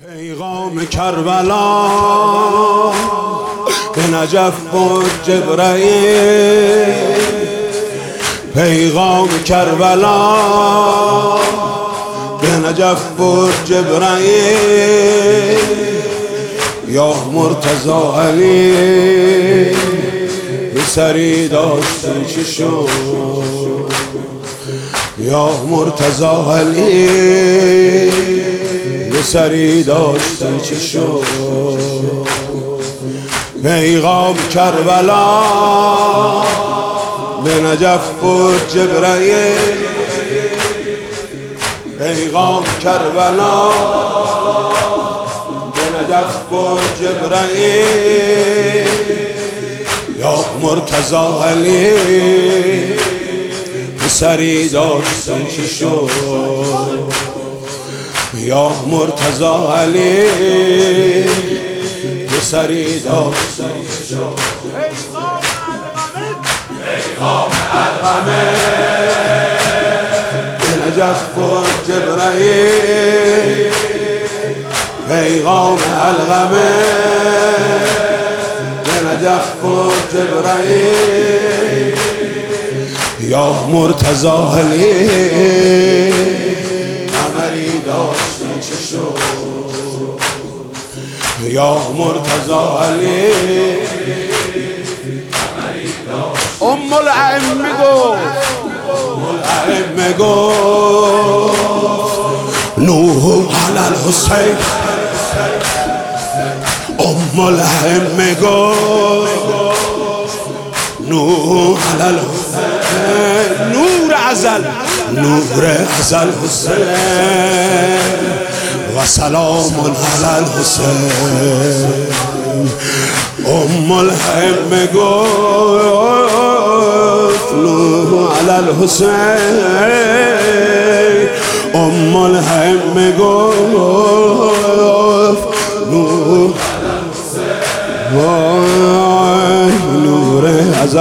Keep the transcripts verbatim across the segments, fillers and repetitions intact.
پیغام کربلا به نجف بود جبرئیل، پیغام کربلا به نجف بود جبرئیل. یا مرتضی علی سری داشتی چی شد، یا مرتضی علی سری داشتی چی شد. پیغام کربلا به نجف بود جبرئیل، پیغام کربلا به نجف بود جبرئیل. یا مرتضی علی سری داشتی چی شد، یا مرتضی علی سری داشتی چی شد. پیغام الغمه به نجف بود جبرئیل، پیغام الغمه به نجف بود جبرئیل. یا مرتضی علی قمری داشتی چه شد، یا مرتضی علی قمری داشتی. ام الائمه گفت، ام الائمه گفت نوح علی الحسین، ام الائمه گفت نوح علی الحسین. نور ازل، نور ازل حسین و سلام علی الحسین. ام الائمه گفت نوح علی الحسین، ام الائمه گفت نوح نور از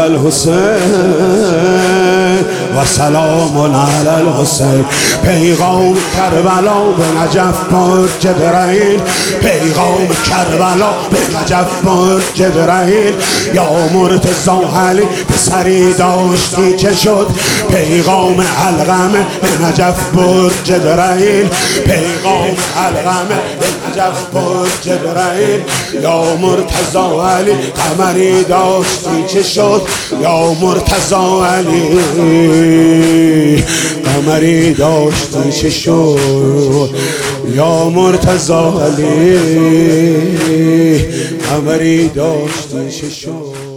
الحسین و سلام علی الحسین. پیغام کربلا به نجف بود جبرئیل، پیغام کربلا به نجف بود جبرئیل. یا مرتضی علی پسری داشتی چه شد، پیغام الغمه به نجف بود جبرئیل، پیغام الغمه به نجف بود جبرئیل. یا مرتضی علی قمری داشتی چه شد، یا مرتضی علی قمری داشتی چه شد، یا مرتضی علی قمری داشتی چه شد.